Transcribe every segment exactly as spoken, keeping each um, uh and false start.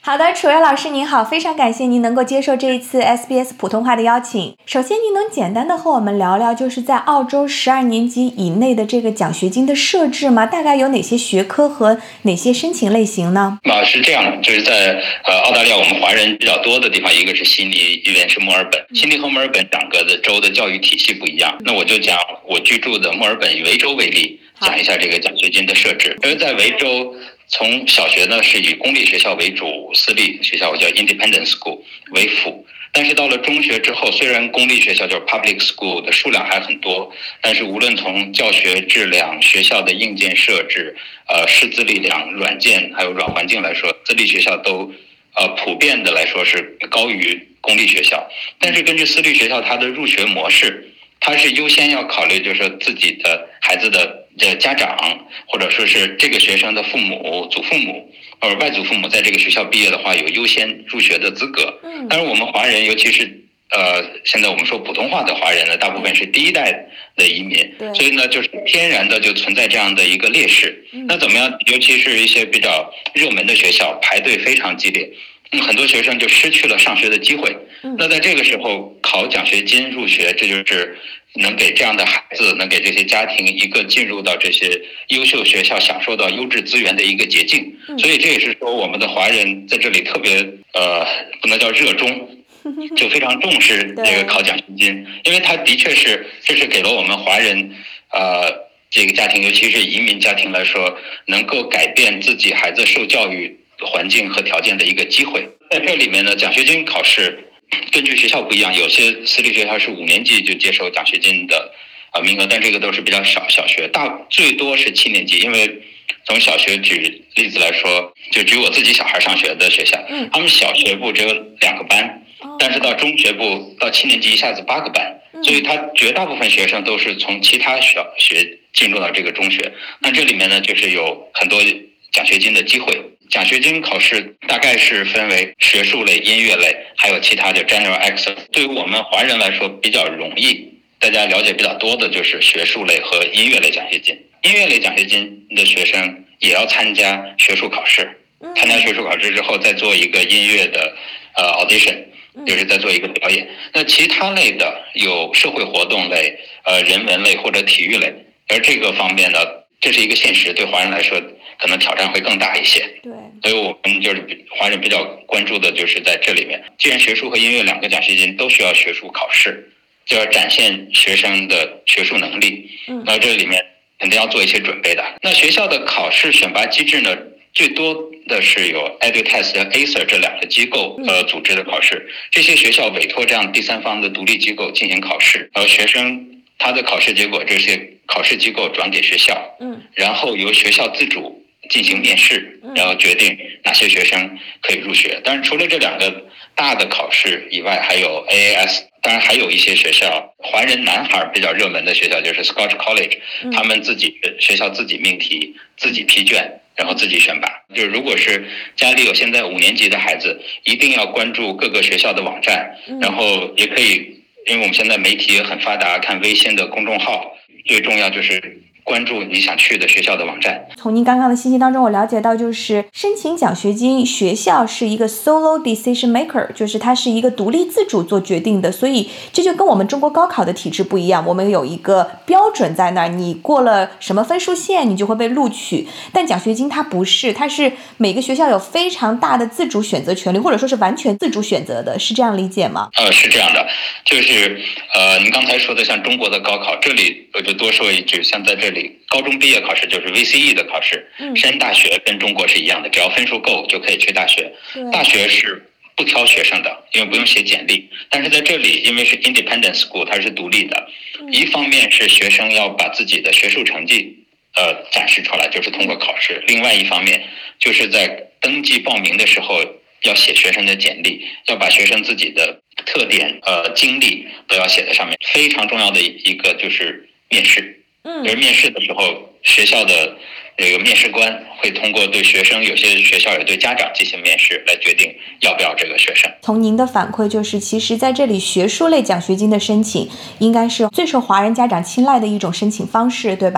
好的，楚月老师您好，非常感谢您能够接受这一次 S B S 普通话的邀请。首先您能简单的和我们聊聊就是在澳洲十二年级以内的这个奖学金的设置吗？大概有哪些学科和哪些申请类型呢？ 啊，是这样的，就是在呃澳大利亚我们华人比较多的地方，一个是悉尼，一边是墨尔本。悉尼和墨尔本两个的州的教育体系不一样，那我就讲我居住的墨尔本以维州为例，讲一下这个奖学金的设置。因为在维州从小学呢是以公立学校为主，私立学校叫 independent school 为辅。但是到了中学之后，虽然公立学校就是 public school 的数量还很多，但是无论从教学质量、学校的硬件设置、呃师资力量、软件还有软环境来说，私立学校都呃普遍的来说是高于公立学校。但是根据私立学校它的入学模式，它是优先要考虑就是自己的孩子的家长，或者说是这个学生的父母、祖父母或者外祖父母在这个学校毕业的话，有优先入学的资格。但是我们华人，尤其是呃现在我们说普通话的华人呢，大部分是第一代的移民，所以呢就是天然的就存在这样的一个劣势。那怎么样？尤其是一些比较热门的学校，排队非常激烈。很多学生就失去了上学的机会。那在这个时候考奖学金入学，这就是能给这样的孩子，能给这些家庭一个进入到这些优秀学校享受到优质资源的一个捷径。所以这也是说我们的华人在这里特别呃不能叫热衷，就非常重视这个考奖学金，因为它的确是这是给了我们华人呃这个家庭，尤其是移民家庭来说，能够改变自己孩子受教育环境和条件的一个机会。在这里面呢，奖学金考试根据学校不一样，有些私立学校是五年级就接受奖学金的呃名额，但这个都是比较少。小学大最多是七年级，因为从小学举例子来说，就举我自己小孩上学的学校，他们小学部只有两个班，但是到中学部到七年级一下子八个班，所以他绝大部分学生都是从其他小学进入到这个中学。那这里面呢，就是有很多奖学金的机会。奖学金考试大概是分为学术类、音乐类，还有其他的 General Access。对于我们华人来说比较容易，大家了解比较多的就是学术类和音乐类奖学金。音乐类奖学金的学生也要参加学术考试，参加学术考试之后再做一个音乐的呃 audition， 就是再做一个表演。那其他类的有社会活动类、呃人文类或者体育类，而这个方面呢，这是一个现实，对华人来说可能挑战会更大一些。 对， 所以我们就是华人比较关注的就是在这里面。既然学术和音乐两个奖学金都需要学术考试，就要展现学生的学术能力，那这里面肯定要做一些准备的。那学校的考试选拔机制呢，最多的是有 EduTest 和 A C E R 这两个机构呃组织的考试。这些学校委托这样第三方的独立机构进行考试，而学生他的考试结果这些考试机构转给学校，嗯，然后由学校自主进行面试，然后决定哪些学生可以入学。当然除了这两个大的考试以外，还有 A A S， 当然还有一些学校华人男孩比较热门的学校就是 Scotch College， 他们自己学校自己命题，自己批卷，然后自己选拔。就是如果是家里有现在五年级的孩子，一定要关注各个学校的网站，然后也可以，因为我们现在媒体也很发达，看微信的公众号，最重要就是关注你想去的学校的网站。 从您刚刚的信息当中，我了解到就是申请奖学金，学校是一个 solo decision maker， 就是它是一个独立自主做决定的，所以这就跟我们中国高考的体制不一样，我们有一个标准在那儿，你过了什么分数线你就会被录取。但奖学金它不是，它是每个学校有非常大的自主选择权利，或者说是完全自主选择的，是这样理解吗？ 呃，是这样的，就是呃，您刚才说的像中国的高考，这里我就多说一句，像在这里高中毕业考试就是 V C E 的考试，申大学跟中国是一样的，只要分数够就可以去大学。大学是不挑学生的，因为不用写简历。但是在这里，因为是 independent school， 它是独立的，一方面是学生要把自己的学术成绩呃展示出来，就是通过考试；另外一方面就是在登记报名的时候要写学生的简历，要把学生自己的特点呃经历都要写在上面。非常重要的一个就是面试。嗯，而面试的时候，学校的这个面试官会通过对学生，有些学校也对家长进行面试，来决定要不要这个学生。 从您的反馈就是，其实在这里学术类奖学金的申请，应该是最受华人家长青睐的一种申请方式，对吧？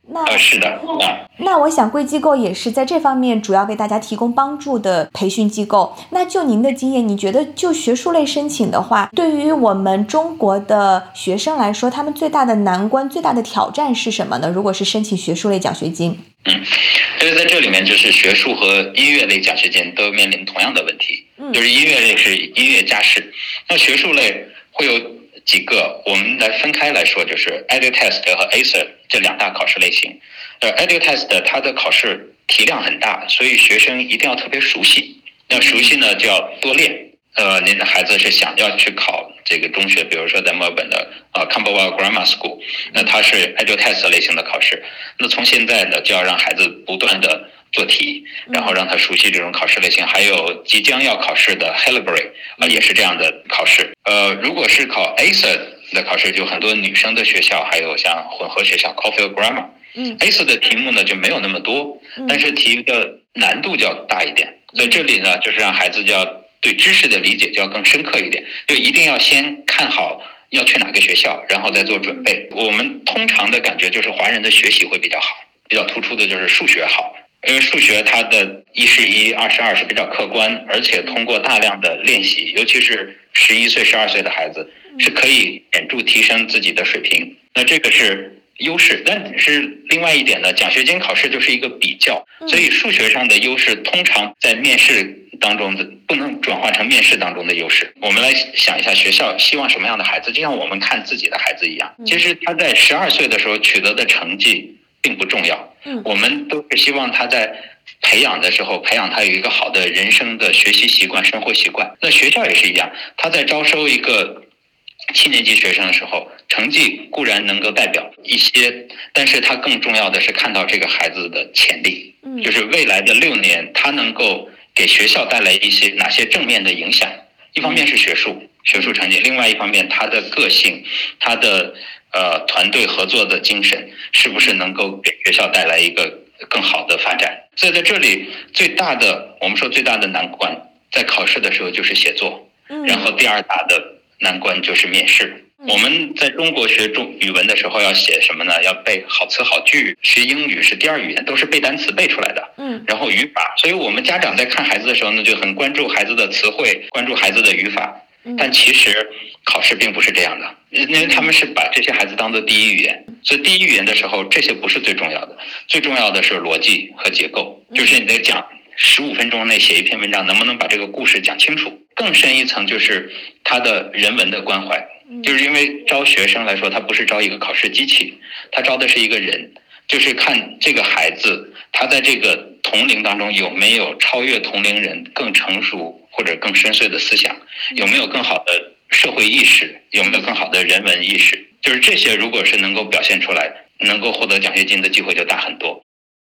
那呃，是的啊。 那我想贵机构也是在这方面主要为大家提供帮助的培训机构。那就您的经验，你觉得就学术类申请的话，对于我们中国的学生来说，他们最大的难关、最大的挑战是什么呢？如果是申请学术类奖学金？ 嗯，所以在这里面就是学术和音乐类奖学金都面临同样的问题， 嗯， 就是音乐类是音乐加试，那学术类会有几个，我们来分开来说，就是 EduTest 和 A C E R 这两大考试类型。呃 EduTest 它的考试题量很大，所以学生一定要特别熟悉。要熟悉呢，就要多练。呃，您的孩子是想要去考这个中学，比如说在墨尔本的呃 Camberwell Grammar School， 那它是 EduTest 类型的考试。那从现在呢，就要让孩子不断的做题，然后让他熟悉这种考试类型。还有即将要考试的 Hillbury 啊、呃，也是这样的考试。呃，如果是考 A C E R 的考试，就很多女生的学校，还有像混合学校 Caulfield Grammar。 嗯 ，A C E R 的题目呢就没有那么多，但是题的难度就要大一点。所以这里呢，就是让孩子就要对知识的理解就要更深刻一点，就一定要先看好要去哪个学校，然后再做准备。我们通常的感觉就是华人的学习会比较好，比较突出的就是数学好，因为数学它的一是一，二是二是比较客观，而且通过大量的练习，尤其是十一岁、十二岁的孩子，是可以显著提升自己的水平。那这个是优势，但是另外一点呢，奖学金考试就是一个比较，所以数学上的优势通常在面试当中的不能转化成面试当中的优势。我们来想一下，学校希望什么样的孩子，就像我们看自己的孩子一样，其实他在十二岁的时候取得的成绩并不重要，我们都是希望他在培养的时候培养他有一个好的人生的学习习惯、生活习惯。那学校也是一样，他在招收一个七年级学生的时候，成绩固然能够代表一些，但是他更重要的是看到这个孩子的潜力，就是未来的六年他能够给学校带来一些哪些正面的影响。一方面是学术学术成绩，另外一方面他的个性，他的呃团队合作的精神，是不是能够给学校带来一个更好的发展。所以在这里最大的我们说最大的难关在考试的时候就是写作，然后第二大的难关就是面试。我们在中国学中语文的时候要写什么呢？要背好词好句。学英语是第二语言，都是背单词背出来的。嗯，然后语法，所以我们家长在看孩子的时候呢，就很关注孩子的词汇，关注孩子的语法。但其实考试并不是这样的，因为他们是把这些孩子当做第一语言，所以第一语言的时候，这些不是最重要的，最重要的是逻辑和结构，就是你得讲十五分钟内写一篇文章，能不能把这个故事讲清楚？更深一层就是他的人文的关怀。就是因为招学生来说，他不是招一个考试机器，他招的是一个人，就是看这个孩子他在这个同龄当中有没有超越同龄人更成熟或者更深邃的思想，有没有更好的社会意识，有没有更好的人文意识。就是这些如果是能够表现出来，能够获得奖学金的机会就大很多。